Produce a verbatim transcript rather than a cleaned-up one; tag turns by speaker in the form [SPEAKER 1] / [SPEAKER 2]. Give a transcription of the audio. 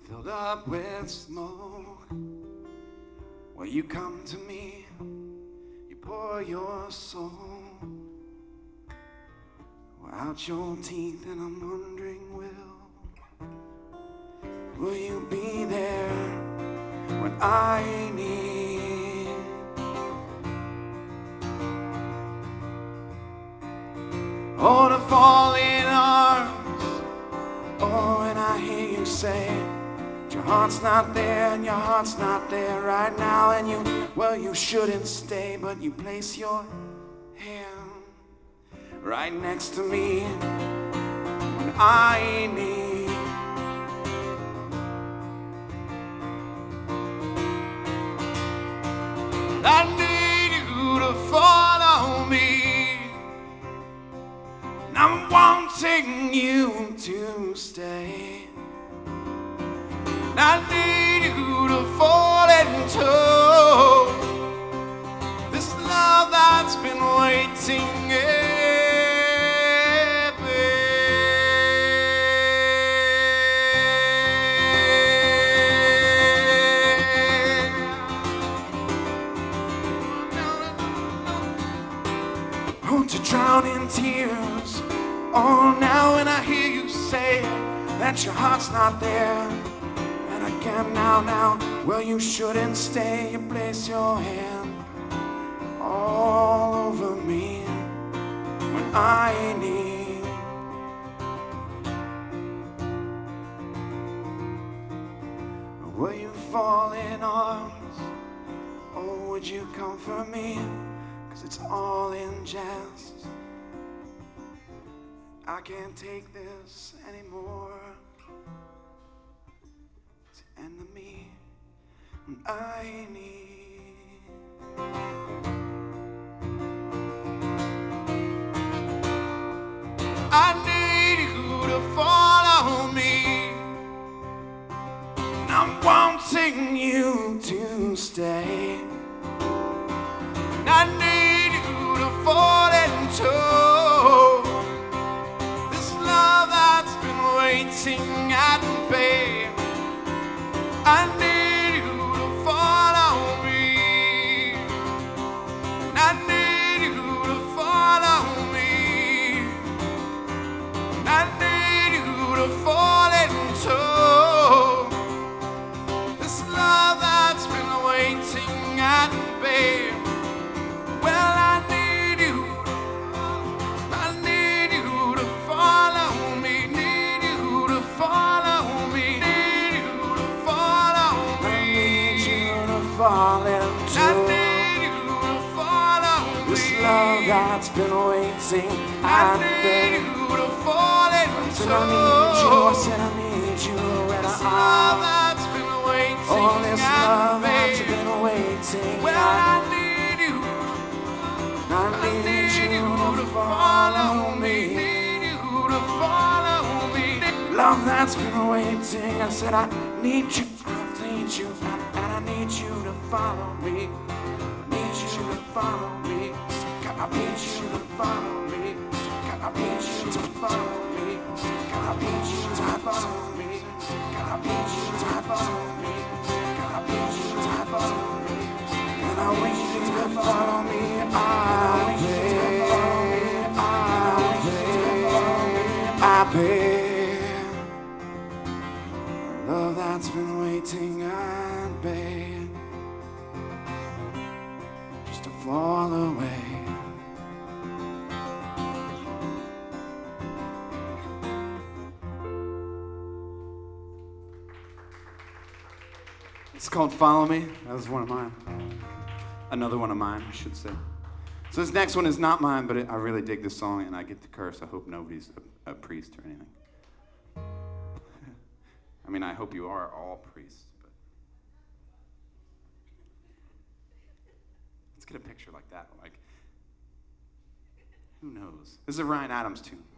[SPEAKER 1] filled up with smoke. Well, you come to me, you pour your soul out your teeth, and I'm wondering, will will you be there when I need? Oh, to fall in arms. Oh, and I hear you say your heart's not there, and your heart's not there right now, and you, well, you shouldn't stay, but you place your hand right next to me when I need. I need you to follow me, and I'm wanting you to stay. I need you to fall into this love that's been waiting. Oh, to drown in tears. Oh, now when I hear you say that your heart's not there. Again, now, now, well, you shouldn't stay. You place your hand all over me when I need. Will you fall in arms? Or would you comfort me? 'Cause it's all in jest. I can't take this anymore. Enemy, I need. I need you to follow me, and I'm wanting you to stay. And I need you to fall into this love that's been waiting at bay. I need you to follow me. I need you to follow me. I need you to fall into this love that's been waiting at bay. Well, I need you. I need you to follow me. Need you to follow me. Fall into I need you to follow this me. Love that's been waiting. I need you to fall into. I need you. I said I need you. And this I, love that's been waiting. Oh, this love that's been waiting. Well, I, I need you. I need, I need you, you to follow me. Need you to follow me. Love that's been waiting. I said I need you. I need you. I I need you to follow me. I need you to follow me. I need you to follow me. I need you to follow me. I need you to follow me. I need you to follow me. I need you to follow me. And I want you to follow me. I beg. I beg. Love that's been waiting. I beg. Just to fall away. It's called Follow Me. That was one of mine. Another one of mine, I should say. So this next one is not mine, but it, I really dig this song, and I get to curse. I hope nobody's a, a priest or anything. I mean, I hope you are all priests, but let's get a picture like that. Like, who knows? This is a Ryan Adams tune.